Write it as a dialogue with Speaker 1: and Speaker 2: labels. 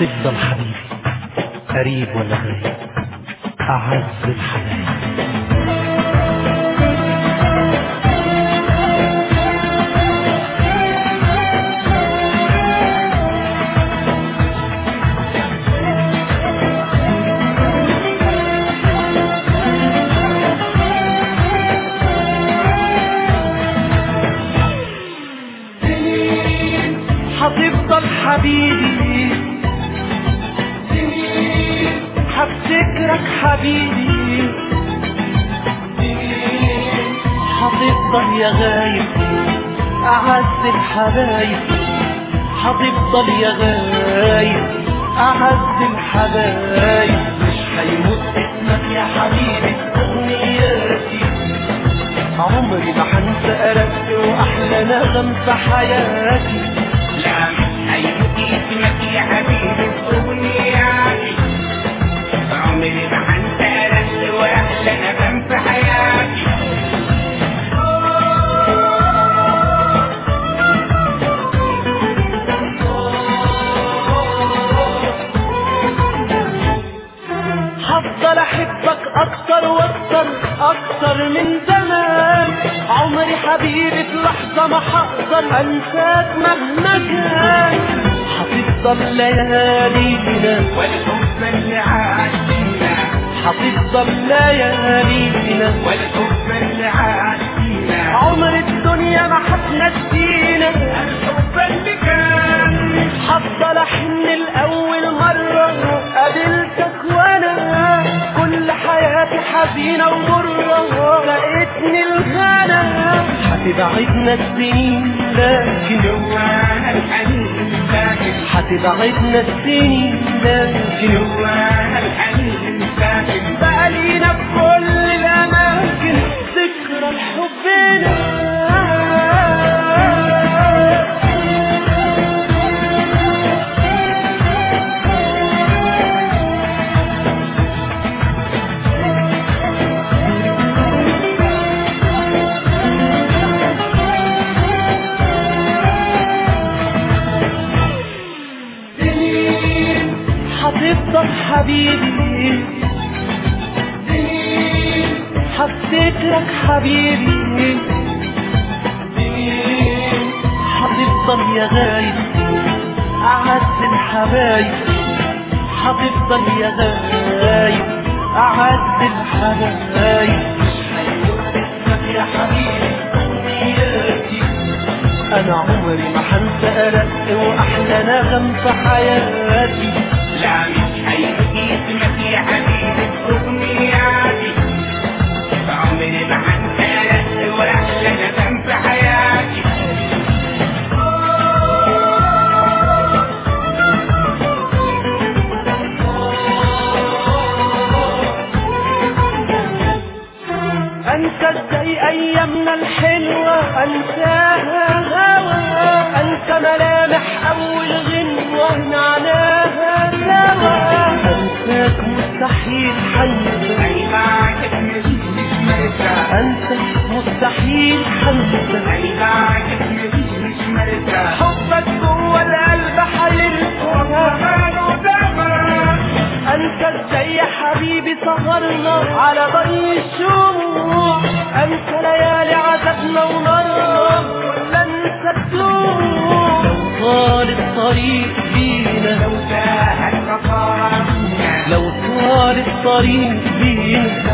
Speaker 1: هتفضل حبيبي قريب ولا غايب أعز الحبايب. هتفضل حبيبي هفتكرك حبيبي هتفضل يا غايب أعز الحبايب. هتفضل يا غايب أعز الحبايب. مش هيموت اسمك يا حبيبي أغنياتي. عمري ما هنسى أرق وأحلى نغم في حياتي.
Speaker 2: لا مش هيموت اسمك يا حبيبي أغنياتي. عمري ما هنسى أرق وأحلى نغم في حياتي.
Speaker 1: هفضل احبك اكتر واكتر اكتر من زمان. عمري حبيبي في لحظة ما هقدر انساك مهما كان. هتفضل ليالينا
Speaker 2: والحب اللي عاشينا.
Speaker 1: هتفضل ليالينا
Speaker 2: والحب اللي عاشينا.
Speaker 1: عمر الدنيا ما هتنسينا
Speaker 2: الحب اللي كان.
Speaker 1: هفضل احن الاول مرة قابلتك وانا كل حياتي حزينة ومرة لقيتني الغنى. هتبعدنا السنين لكن
Speaker 2: جوانا الحنين ساكن.
Speaker 1: هتبعدنا السنين لكن
Speaker 2: جوانا الحنين ساكن.
Speaker 1: بقى لينا في كل الأماكن ذكرى لحبنا. هتفضل حبيبي هفتكرك حبيبي. هتفضل يا غايب أعز الحبايب. هتفضل يا غايب أعز الحبايب. هيموت اسمك يا حبيبي أغنياتي. أنا عمري ما هنسى أرق وأحلى نغم في حياتي.
Speaker 2: لا مش هيموت اسمك يا حبيبي أغنياتي. عمري ما هنسى أرق وأحلى نغم في حياتي.
Speaker 1: أنسى ازاي أيامنا الحلوة أنساها هوا. أنسى ملامح أول غنوة نعناها سوا. أنساك مستحيل حنسى.
Speaker 2: عيبك مش مرتاح.
Speaker 1: أنسى مستحيل حنسى.
Speaker 2: عيبك مش مرتاح.
Speaker 1: حبك جوه القلب هيرفع. أنسى ازاي يا حبيبي سهرنا على ضي الشموع. أنسى ليالي عذابنا ونارنا ولا أنسى الدموع. لو طال الطريق بينا
Speaker 2: لو ساهت خطايانا.
Speaker 1: لو طال الطريق بينا